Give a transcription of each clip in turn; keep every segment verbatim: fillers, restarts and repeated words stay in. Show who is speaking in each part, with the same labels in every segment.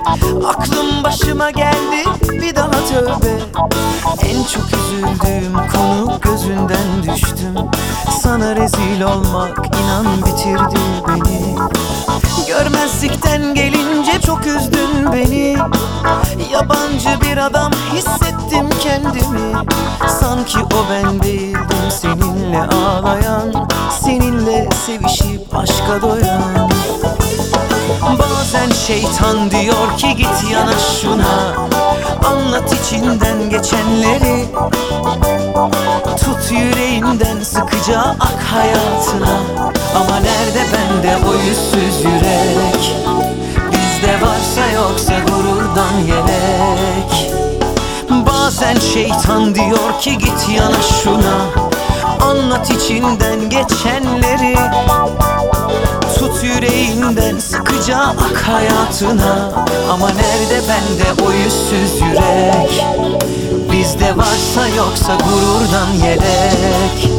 Speaker 1: Aklım başıma geldi bir daha tövbe. En çok üzüldüğüm konu, gözünden düştüm. Sana rezil olmak inan bitirdi beni. Görmezlikten gelince çok üzdün beni. Yabancı bir adam hissettim kendimi. Sanki o ben değildim, seninle ağlayan, seninle sevişip aşka doyan. Bazen şeytan diyor ki git yana şuna, anlat içinden geçenleri. Tut yüreğinden sıkıca ak hayatına. Ama nerede bende o yüzsüz yürek? Bizde varsa yoksa gururdan yelek. Bazen şeytan diyor ki git yana şuna, anlat içinden geçenleri. Tut yüreğinden sıkıca ak hayatına. Ama nerede bende o yüzsüz yürek? Bizde varsa yoksa gururdan yelek.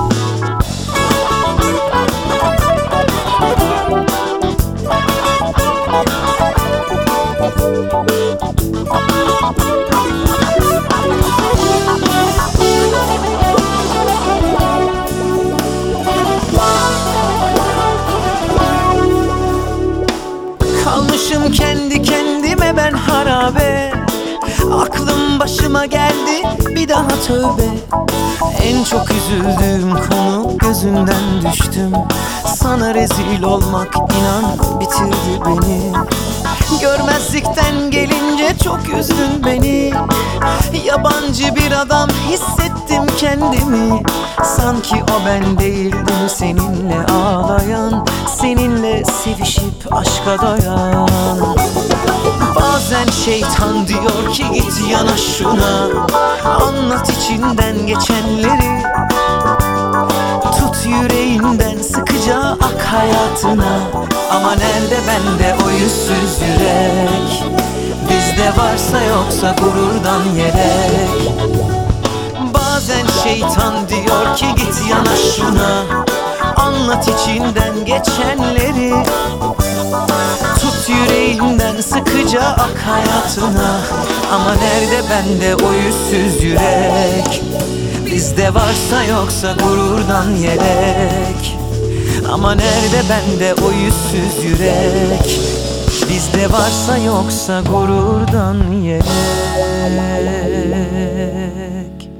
Speaker 1: Kalmışım kendi kendime ben harabe. Aklım başıma geldi bir daha tövbe. En çok üzüldüğüm konu, gözünden düştüm. Sana rezil olmak inan bitirdi beni. Görmezlikten gelince çok üzdün beni. Yabancı bir adam hissettim kendimi. Sanki o ben değildim, seninle ağlayan, seninle sevişip aşka doyan. Bazen şeytan diyor ki git yana şuna, anlat içinden geçenleri. Tut yüreğinden sıkıca ak hayatına. Ama nerede bende o yüzsüz yürek? Bizde varsa yoksa gururdan yelek. Bazen şeytan diyor ki git yana şuna, anlat içinden geçenleri. Tut yüreğinden sıkıca ak hayatına. Ama nerede bende o yüzsüz yürek? Bizde varsa yoksa gururdan yelek. Ama nerede bende o yüzsüz yürek? Bizde varsa yoksa gururdan yelek.